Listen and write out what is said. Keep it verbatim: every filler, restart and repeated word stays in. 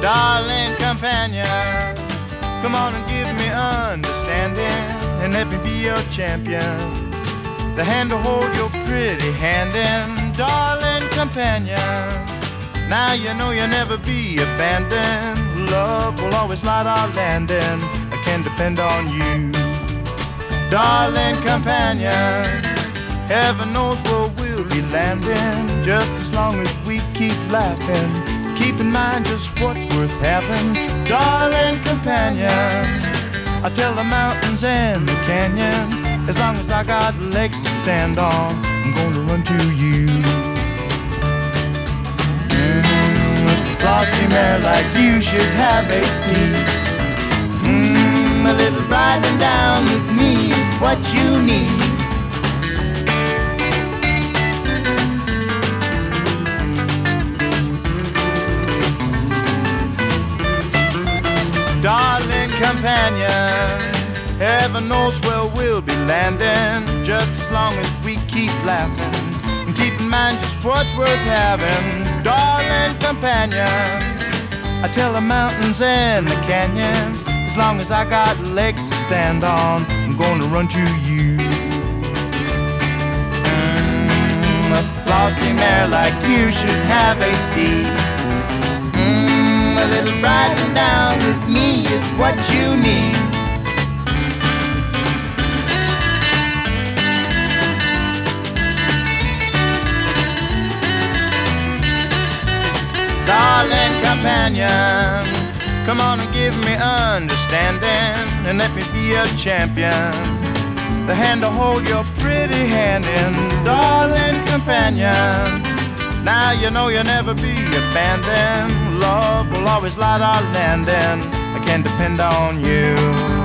Darling companion, come on and give me understanding, and let me be your champion, the hand to hold your pretty hand in. Darling companion, now you know you'll never be abandoned. Love will always light our landing, I can depend on you. Darling companion, heaven knows where we'll be landing, just as long as we keep laughing. Keep in mind just what's worth having. Darling companion, I tell the mountains and the canyons, as long as I got legs to stand on, I'm gonna run to you. Mm, a flossy mare like you should have a steed. Mm, a little riding down with me is what you need. Darling companion, heaven knows where we'll be landing, just as long as we keep laughing and keep in mind just what's worth having. Darling companion, I tell the mountains and the canyons, as long as I got legs to stand on, I'm gonna run to you. Mm, a flossy mare like you should have a steed. Mm, a little riding down with me is what you need. Darling companion, come on and give me understanding, and let me be a champion, the hand to hold your pretty hand in. Darling companion, now you know you'll never be abandoned. Love will always light our landing, I can depend on you.